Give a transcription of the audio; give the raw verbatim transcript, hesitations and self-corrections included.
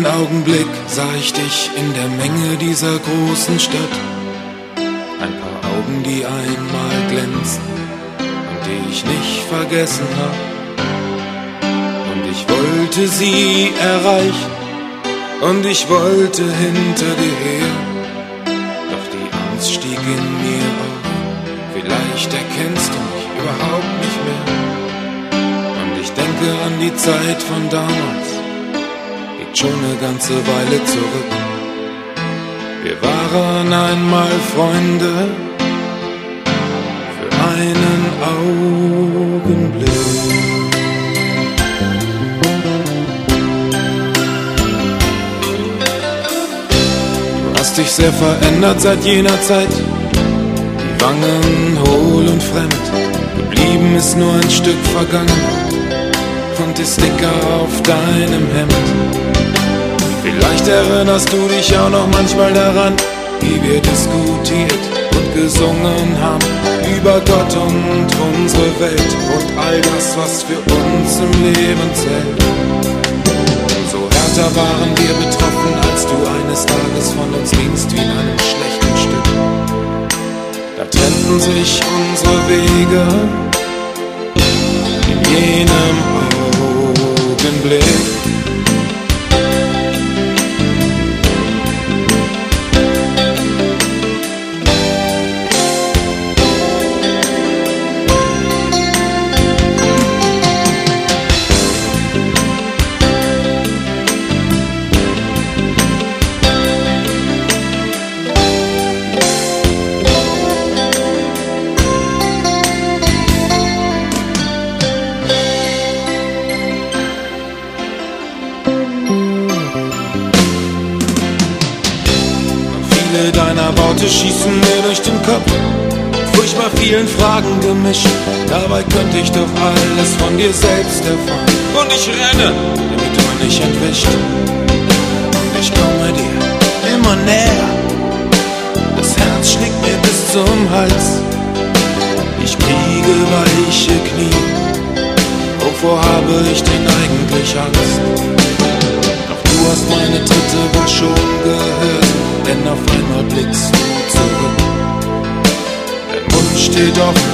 einen Augenblick sah ich dich in der Menge dieser großen Stadt. Ein paar Augen, die einmal glänzen und die ich nicht vergessen hab. Und ich wollte sie erreichen und ich wollte hinter dir her. Doch die Angst stieg in mir auf, vielleicht erkennst du mich überhaupt nicht mehr. Und ich denke an die Zeit von damals, schon eine ganze Weile zurück. Wir waren einmal Freunde für einen Augenblick. Du hast dich sehr verändert seit jener Zeit, die Wangen hohl und fremd. Geblieben ist nur ein Stück Vergangenheit und die Sticker auf deinem Hemd. Vielleicht erinnerst du dich auch noch manchmal daran, wie wir diskutiert und gesungen haben über Gott und unsere Welt und all das, was für uns im Leben zählt. So härter waren wir betroffen, als du eines Tages von uns gingst wie in einem schlechten Stück. Da trennten sich unsere Wege in jenem Augenblick. Deiner Worte schießen mir durch den Kopf, furchtbar vielen Fragen gemischt. Dabei könnte ich doch alles von dir selbst erfahren. Und ich renne, damit du mir nicht entwischt. Und ich komme dir immer näher, das Herz schlägt mir bis zum Hals. Ich kriege weiche Knie, wovor habe ich denn eigentlich Angst? Doch du hast meine Tritte wohl schon gehört, denn auf einmal blickst du zurück. Der Mund steht offen